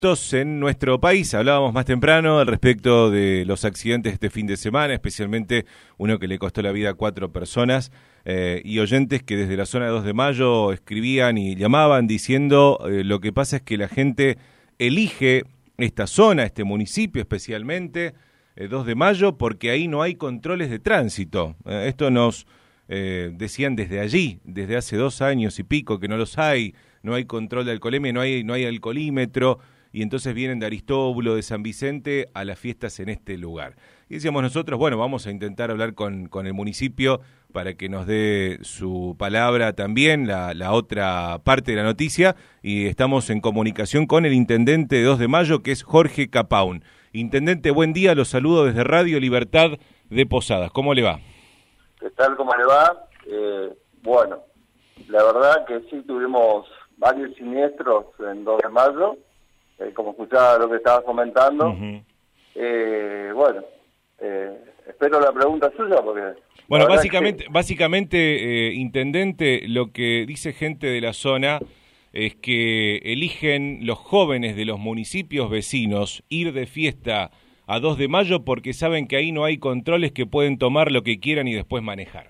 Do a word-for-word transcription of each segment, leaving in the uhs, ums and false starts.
En nuestro país hablábamos más temprano al respecto de los accidentes este fin de semana, especialmente uno que le costó la vida a cuatro personas eh, y oyentes que desde la zona de dos de mayo escribían y llamaban diciendo eh, lo que pasa es que la gente elige esta zona, este municipio especialmente, eh, dos de mayo, porque ahí no hay controles de tránsito. Eh, esto nos eh, decían desde allí, desde hace dos años y pico que no los hay, no hay control de alcoholemia, no hay, no hay alcoholímetro. Y entonces vienen de Aristóbulo, de San Vicente, a las fiestas en este lugar. Y decíamos nosotros, bueno, vamos a intentar hablar con, con el municipio para que nos dé su palabra también, la, la otra parte de la noticia, y estamos en comunicación con el intendente de dos de mayo, que es Jorge Capaun. Intendente, buen día, los saludo desde Radio Libertad de Posadas. ¿Cómo le va? ¿Qué tal? ¿Cómo le va? Eh, bueno, la verdad que sí tuvimos varios siniestros en dos de mayo, Eh, como escuchaba lo que estabas comentando. Uh-huh. eh, bueno, eh, espero la pregunta suya porque... Bueno, básicamente, que... básicamente eh, intendente, lo que dice gente de la zona es que eligen los jóvenes de los municipios vecinos ir de fiesta a dos de mayo porque saben que ahí no hay controles, que pueden tomar lo que quieran y después manejar.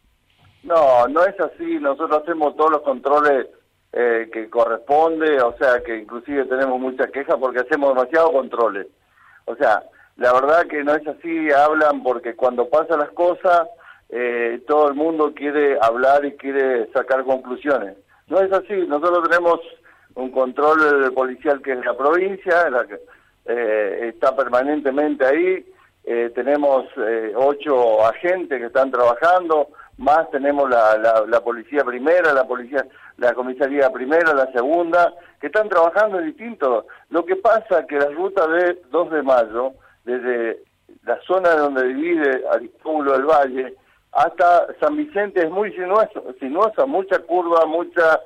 No, no es así. Nosotros hacemos todos los controles Eh, que corresponde, o sea que inclusive tenemos muchas quejas porque hacemos demasiados controles. O sea, la verdad que no es así, hablan porque cuando pasan las cosas eh, todo el mundo quiere hablar y quiere sacar conclusiones. No es así, nosotros tenemos un control policial que es la provincia, la que eh, está permanentemente ahí, eh, tenemos eh, ocho agentes que están trabajando, más tenemos la, la, la policía primera, la policía, la comisaría primera, la segunda, que están trabajando en distinto. Lo que pasa es que la ruta de dos de mayo, desde la zona donde divide Aristóbulo del Valle hasta San Vicente es muy sinuosa, sinuosa mucha curva, mucha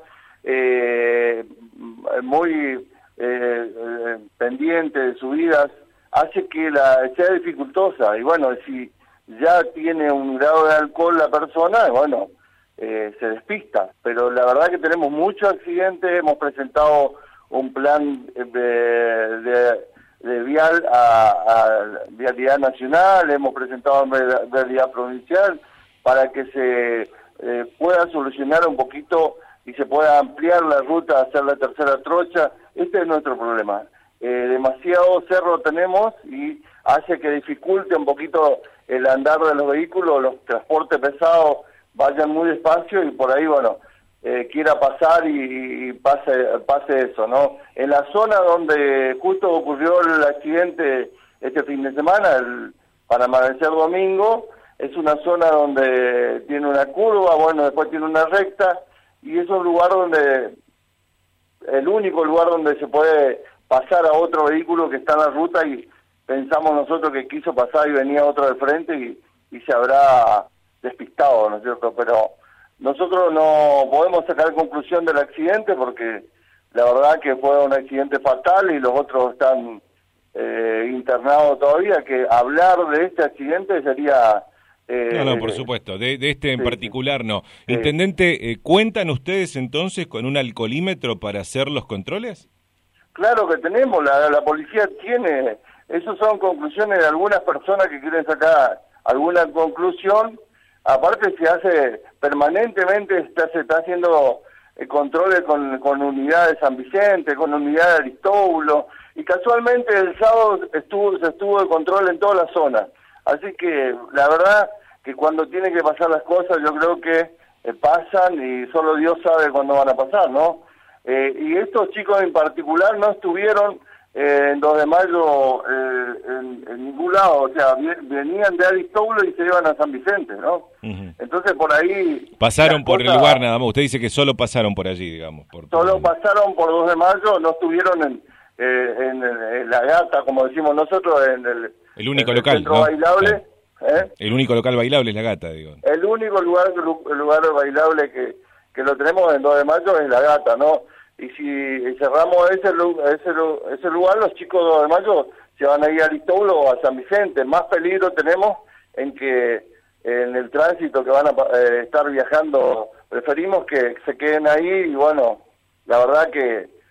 eh, muy eh, eh, pendiente de subidas, hace que la sea dificultosa. Y bueno, si ya tiene un grado de alcohol la persona, bueno, eh, se despista. Pero la verdad que tenemos muchos accidentes, hemos presentado un plan de, de, de vial a, a vialidad nacional, hemos presentado en vialidad provincial, para que se eh, pueda solucionar un poquito y se pueda ampliar la ruta, hacer la tercera trocha. Este es nuestro problema. Eh, demasiado cerro tenemos y hace que dificulte un poquito el andar de los vehículos, los transportes pesados vayan muy despacio y por ahí, bueno, eh, quiera pasar y, y pase pase eso, ¿no? En la zona donde justo ocurrió el accidente este fin de semana, el, para amanecer domingo, es una zona donde tiene una curva, bueno, después tiene una recta, y es un lugar donde, el único lugar donde se puede pasar a otro vehículo que está en la ruta, y pensamos nosotros que quiso pasar y venía otro de frente y, y se habrá despistado, ¿no es cierto? Pero nosotros no podemos sacar conclusión del accidente porque la verdad que fue un accidente fatal y los otros están eh, internados todavía, que hablar de este accidente sería... Eh, no, no, por supuesto, de, de este en sí, particular no. Sí. Intendente, eh, ¿cuentan ustedes entonces con un alcoholímetro para hacer los controles? Claro que tenemos, la, la policía tiene... Esas son conclusiones de algunas personas que quieren sacar alguna conclusión. Aparte se hace permanentemente, está, se está haciendo eh, controles con, con unidad de San Vicente, con unidad de Aristóbulo, y casualmente el sábado estuvo, se estuvo de control en toda la zona. Así que la verdad que cuando tienen que pasar las cosas yo creo que eh, pasan y solo Dios sabe cuándo van a pasar, ¿no? Eh, y estos chicos en particular no estuvieron Eh, en dos de mayo eh, en, en ningún lado, o sea, venían de Aristóbulo y se iban a San Vicente, ¿no? Uh-huh. Entonces por ahí... Pasaron por cosas, el lugar nada más, usted dice que solo pasaron por allí, digamos. Por, solo por... pasaron por dos de mayo, no estuvieron en, eh, en, en La Gata, como decimos nosotros, en el, el único en local, el centro ¿no? bailable. Claro. ¿eh? El único local bailable es La Gata, digo. El único lugar, el lugar bailable que, que lo tenemos en dos de mayo es La Gata, ¿no? Y si cerramos ese, ese, ese lugar, los chicos de dos de mayo se van a ir a Aristóbulo o a San Vicente. Más peligro tenemos en que en el tránsito que van a eh, estar viajando, preferimos que se queden ahí y bueno, la verdad que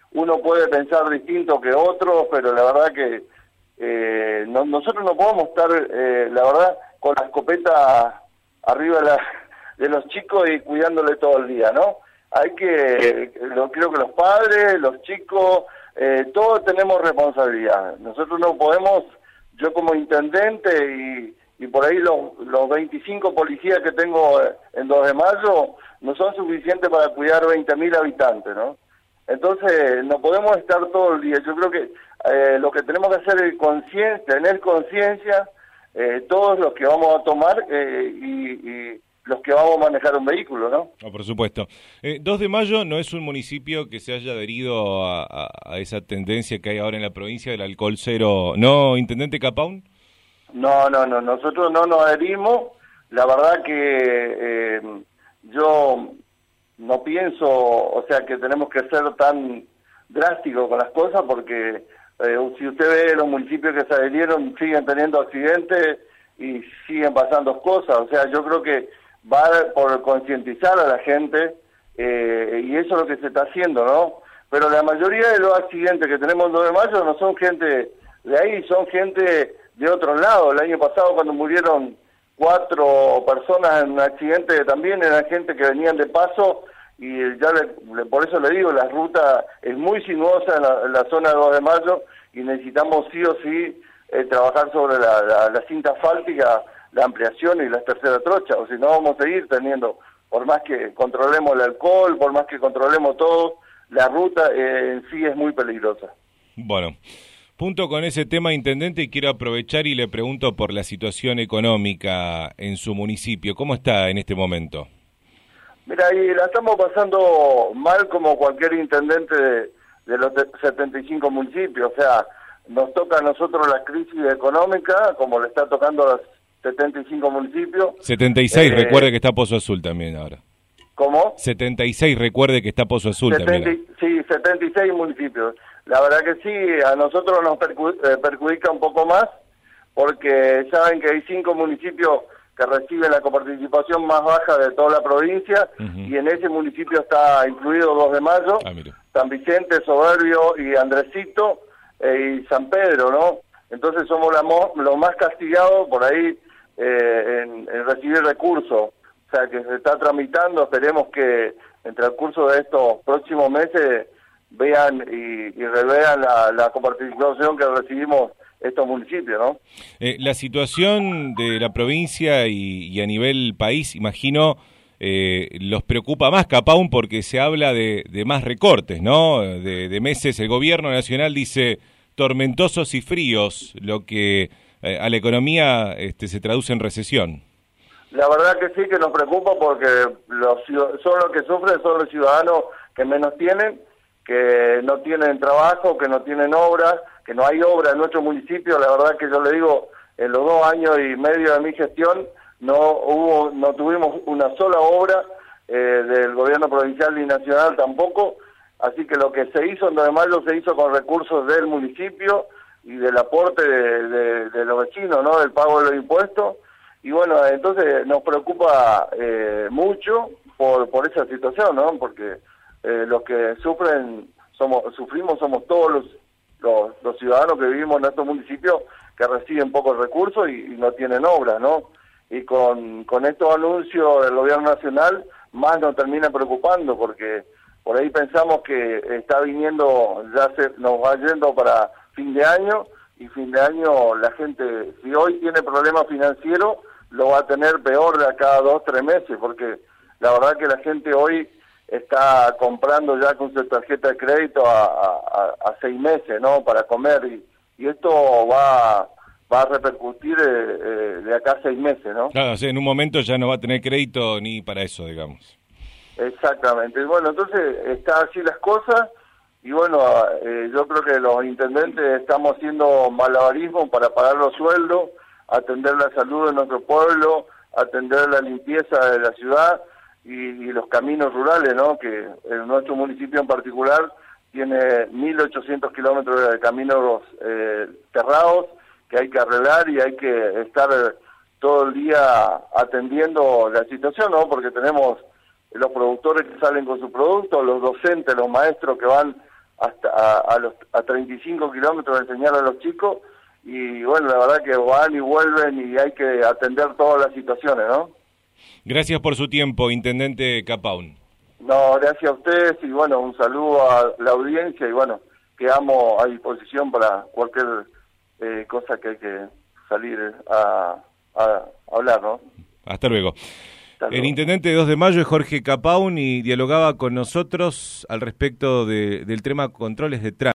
uno puede pensar distinto que otros, pero la verdad que eh, no, nosotros no podemos estar, eh, la verdad, con la escopeta arriba de, la, de los chicos y cuidándole todo el día, ¿no? Hay que, lo, creo que los padres, los chicos, eh, todos tenemos responsabilidad. Nosotros no podemos, yo como intendente y, y por ahí los, los veinticinco policías que tengo en dos de mayo, no son suficientes para cuidar veinte mil habitantes, ¿no? Entonces, no podemos estar todo el día. Yo creo que eh, lo que tenemos que hacer es conciencia, tener conciencia, eh, todos los que vamos a tomar eh, y, y los que vamos a manejar un vehículo, ¿no? No, por supuesto. Eh, dos de mayo no es un municipio que se haya adherido a, a, a esa tendencia que hay ahora en la provincia del alcohol cero, ¿no, Intendente Capaún? No, no, no, nosotros no nos adherimos. La verdad que eh, yo no pienso, o sea, que tenemos que ser tan drásticos con las cosas, porque eh, si usted ve los municipios que se adherieron, siguen teniendo accidentes y siguen pasando cosas. O sea, yo creo que va por concientizar a la gente, eh, y eso es lo que se está haciendo, ¿no? Pero la mayoría de los accidentes que tenemos el dos de mayo no son gente de ahí, son gente de otro lado. El año pasado, cuando murieron cuatro personas en un accidente, también eran gente que venían de paso, y ya le, le, por eso le digo, la ruta es muy sinuosa en la, en la zona de dos de mayo, y necesitamos sí o sí eh, trabajar sobre la, la, la cinta asfáltica, la ampliación y las terceras trochas, o si no vamos a seguir teniendo, por más que controlemos el alcohol, por más que controlemos todo, la ruta eh, en sí es muy peligrosa. Bueno, punto con ese tema, Intendente, y quiero aprovechar y le pregunto por la situación económica en su municipio. ¿Cómo está en este momento? Mira, y la estamos pasando mal como cualquier intendente de, de los setenta y cinco municipios. O sea, nos toca a nosotros la crisis económica, como le está tocando a los setenta y cinco municipios. setenta y seis, eh, recuerde que está Pozo Azul también ahora. ¿Cómo? setenta y seis, recuerde que está Pozo Azul setenta, también. Sí, setenta y seis municipios. La verdad que sí, a nosotros nos percu eh, perjudica un poco más, porque saben que hay cinco municipios que reciben la coparticipación más baja de toda la provincia, uh-huh. y en ese municipio está incluido dos de mayo, ah, San Vicente, Soberbio y Andresito, eh, y San Pedro, ¿no? Entonces somos la mo los más castigados por ahí eh, en, en recibir recursos. O sea, que se está tramitando, esperemos que entre el curso de estos próximos meses vean y, y revean la, la coparticipación que recibimos estos municipios, ¿no? Eh, la situación de la provincia y, y a nivel país, imagino, eh, los preocupa más, Capaún, porque se habla de, de más recortes, ¿no? De, de meses, el gobierno nacional dice tormentosos y fríos, lo que eh, a la economía este, se traduce en recesión. La verdad que sí, que nos preocupa, porque los son los que sufren, son los ciudadanos que menos tienen, que no tienen trabajo, que no tienen obras, que no hay obra en nuestro municipio. La verdad que yo le digo, en los dos años y medio de mi gestión no hubo, no tuvimos una sola obra eh, del gobierno provincial ni nacional tampoco, así que lo que se hizo en dos de mayo se hizo con recursos del municipio y del aporte de, de, de los vecinos, ¿no? Del pago de los impuestos, y bueno, entonces nos preocupa eh, mucho por, por esa situación, ¿no? Porque eh, los que sufren, somos, sufrimos somos todos los Los, los ciudadanos que vivimos en estos municipios, que reciben pocos recursos y, y no tienen obras, ¿no? Y con, con estos anuncios del gobierno nacional, más nos termina preocupando, porque por ahí pensamos que está viniendo, ya se nos va yendo para fin de año, y fin de año la gente, si hoy tiene problemas financieros, lo va a tener peor de acá a dos, tres meses, porque la verdad que la gente hoy está comprando ya con su tarjeta de crédito a, a, a seis meses, ¿no? Para comer, y, y esto va, va a repercutir eh, eh, de acá a seis meses, ¿no? Claro, o sea, en un momento ya no va a tener crédito ni para eso, digamos. Exactamente. Bueno, entonces está así las cosas, y bueno, eh, yo creo que los intendentes estamos haciendo malabarismo para pagar los sueldos, atender la salud de nuestro pueblo, atender la limpieza de la ciudad, Y, y los caminos rurales, ¿no? Que en nuestro municipio en particular tiene mil ochocientos kilómetros de caminos eh, cerrados que hay que arreglar, y hay que estar todo el día atendiendo la situación, ¿no? Porque tenemos los productores que salen con su producto, los docentes, los maestros que van hasta a, a los a treinta y cinco kilómetros a enseñar a los chicos, y bueno, la verdad que van y vuelven y hay que atender todas las situaciones, ¿no? Gracias por su tiempo, Intendente Capaun. No, gracias a ustedes y bueno, un saludo a la audiencia y bueno, quedamos a disposición para cualquier eh, cosa que hay que salir a, a hablar, ¿no? Hasta luego. El intendente de dos de mayo es Jorge Capaun y dialogaba con nosotros al respecto de, del tema controles de tránsito.